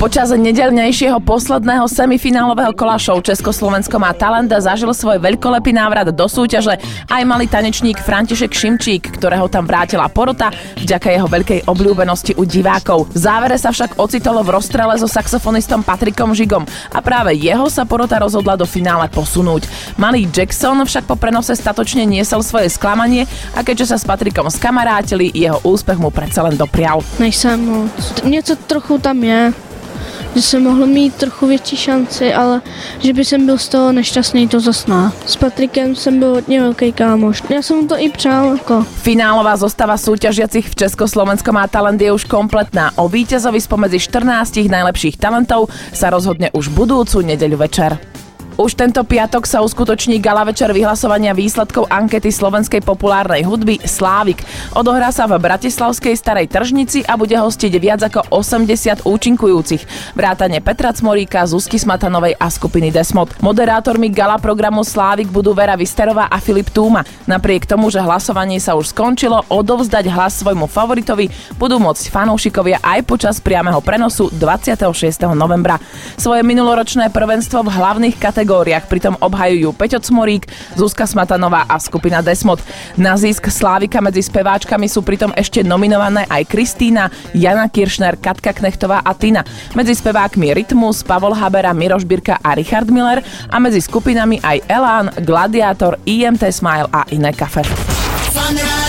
Počas nedeľnejšieho posledného semifinálového kola show Československo má talent zažil svoj veľkolepý návrat do súťaže aj malý tanečník František Šimčík, ktorého tam vrátila porota vďaka jeho veľkej obľúbenosti u divákov. V závere sa však ocitolo v rozstrele so saxofonistom Patrikom Žigom a práve jeho sa porota rozhodla do finále posunúť. Malý Jackson však po prenose statočne niesol svoje sklamanie a keďže sa s Patrikom skamarátili, jeho úspech mu predsa len doprial. Nejsem moc. Něco trochu tam je, že jsem mohl mít trochu větší šanci, ale že by jsem byl z toho nešťastný, to zas ne. S Patrikem jsem byl hodně velký kámoš. Já jsem mu to i přál. Finálová zostava súťažiacich v Československom má talent je už kompletná. O víťazovi spomedzi 14 najlepších talentov sa rozhodne už budúcu nedeľu večer. Už tento piatok sa uskutoční gala večer vyhlasovania výsledkov ankety slovenskej populárnej hudby Slávik. Odohrá sa v bratislavskej Starej Tržnici a bude hostiť viac ako 80 účinkujúcich. Vrátane Petra Cmoríka, Zuzky Smatanovej a skupiny Desmod. Moderátormi gala programu Slávik budú Vera Visterová a Filip Túma. Napriek tomu, že hlasovanie sa už skončilo, odovzdať hlas svojmu favoritovi budú môcť fanúšikovia aj počas priameho prenosu 26. novembra. Svoje minuloročné prvenstvo v hlavných kategóriách pritom obhajujú Peťo Cmorík, Zuzka Smatanová a skupina Desmod. Na zisk Slávika medzi speváčkami sú pritom ešte nominované aj Kristína, Jana Kiršner, Katka Knechtová a Tina. Medzi spevákmi Rytmus, Pavol Habera, Miroš Birka a Richard Miller a medzi skupinami aj Elán, Gladiátor, IMT Smile a Iné kafe.